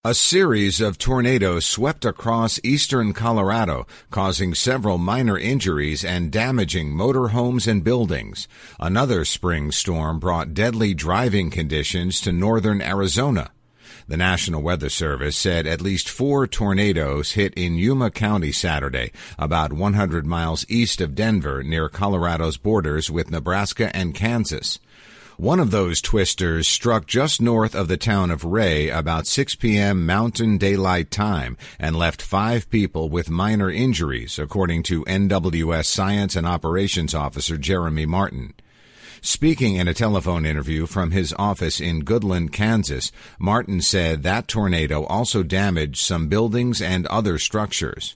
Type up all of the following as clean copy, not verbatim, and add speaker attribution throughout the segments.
Speaker 1: A series of tornadoes swept across eastern Colorado, causing several minor injuries and damaging motorhomes and buildings. Another spring storm brought deadly driving conditions to northern Arizona. The National Weather Service said at least 4 tornadoes hit in Yuma County Saturday, about 100 miles east of Denver, near Colorado's borders with Nebraska and Kansas. One of those twisters struck just north of the town of Ray about 6 p.m. Mountain Daylight Time and left 5 people with minor injuries, according to NWS Science and Operations Officer Jeremy Martin. Speaking in a telephone interview from his office in Goodland, Kansas, Martin said that tornado also damaged some buildings and other structures.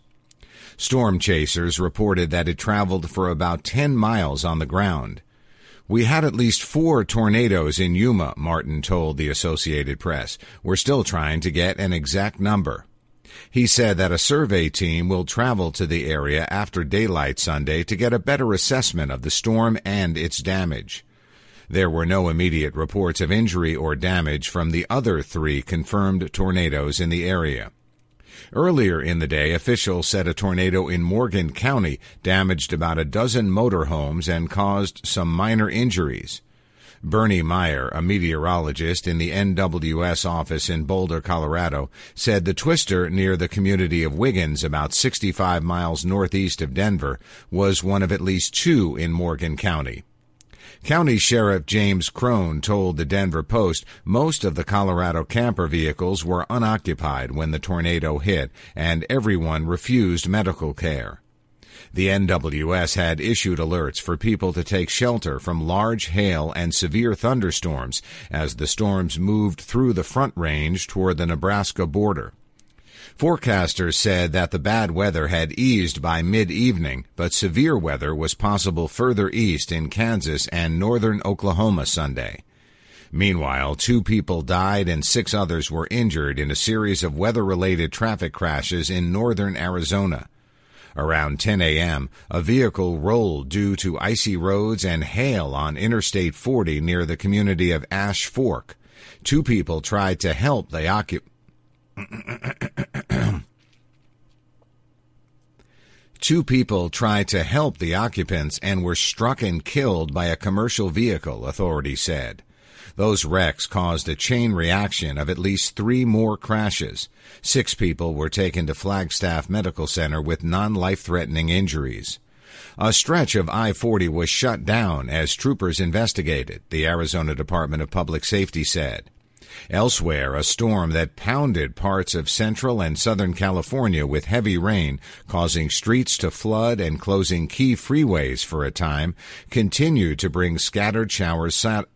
Speaker 1: Storm chasers reported that it traveled for about 10 miles on the ground. "We had at least 4 tornadoes in Yuma," Martin told the Associated Press. "We're still trying to get an exact number." He said that a survey team will travel to the area after daylight Sunday to get a better assessment of the storm and its damage. There were no immediate reports of injury or damage from the other 3 confirmed tornadoes in the area. Earlier in the day, officials said a tornado in Morgan County damaged about a dozen motorhomes and caused some minor injuries. Bernie Meyer, a meteorologist in the NWS office in Boulder, Colorado, said the twister near the community of Wiggins, about 65 miles northeast of Denver, was one of at least 2 in Morgan County. County Sheriff James Crone told the Denver Post most of the Colorado camper vehicles were unoccupied when the tornado hit, and everyone refused medical care. The NWS had issued alerts for people to take shelter from large hail and severe thunderstorms as the storms moved through the Front Range toward the Nebraska border. Forecasters said that the bad weather had eased by mid-evening, but severe weather was possible further east in Kansas and northern Oklahoma Sunday. Meanwhile, 2 people died and 6 others were injured in a series of weather-related traffic crashes in northern Arizona. Around 10 a.m., a vehicle rolled due to icy roads and hail on Interstate 40 near the community of Ash Fork. 2 people tried to help the occupants. 2 people tried to help the occupants and were struck and killed by a commercial vehicle, authorities said. Those wrecks caused a chain reaction of at least 3 more crashes. 6 people were taken to Flagstaff Medical Center with non-life-threatening injuries. A stretch of I-40 was shut down as troopers investigated, the Arizona Department of Public Safety said. Elsewhere, a storm that pounded parts of central and southern California with heavy rain, causing streets to flood and closing key freeways for a time, continued to bring scattered showers Saturday.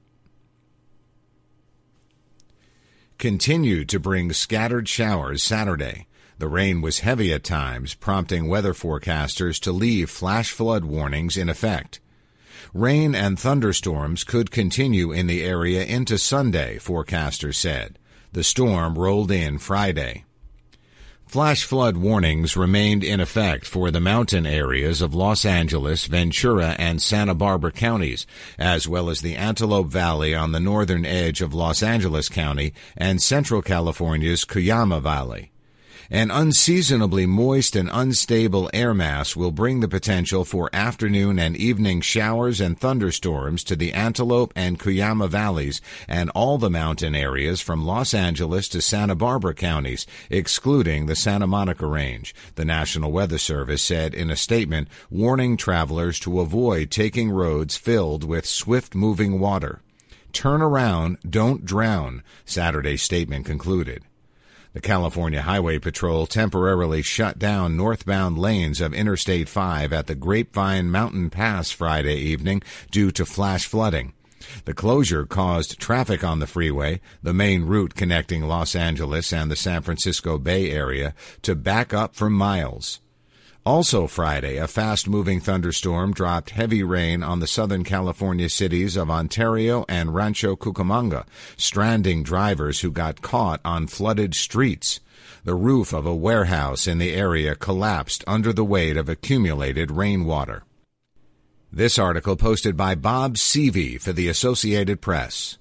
Speaker 1: The rain was heavy at times, prompting weather forecasters to leave flash flood warnings in effect. Rain and thunderstorms could continue in the area into Sunday, forecasters said. The storm rolled in Friday. Flash flood warnings remained in effect for the mountain areas of Los Angeles, Ventura, and Santa Barbara counties, as well as the Antelope Valley on the northern edge of Los Angeles County and Central California's Cuyama Valley. An unseasonably moist and unstable air mass will bring the potential for afternoon and evening showers and thunderstorms to the Antelope and Cuyama Valleys and all the mountain areas from Los Angeles to Santa Barbara counties, excluding the Santa Monica Range, the National Weather Service said in a statement, warning travelers to avoid taking roads filled with swift-moving water. "Turn around, don't drown," Saturday's statement concluded. The California Highway Patrol temporarily shut down northbound lanes of Interstate 5 at the Grapevine Mountain Pass Friday evening due to flash flooding. The closure caused traffic on the freeway, the main route connecting Los Angeles and the San Francisco Bay Area, to back up for miles. Also Friday, a fast-moving thunderstorm dropped heavy rain on the Southern California cities of Ontario and Rancho Cucamonga, stranding drivers who got caught on flooded streets. The roof of a warehouse in the area collapsed under the weight of accumulated rainwater. This article posted by Bob Seavey for the Associated Press.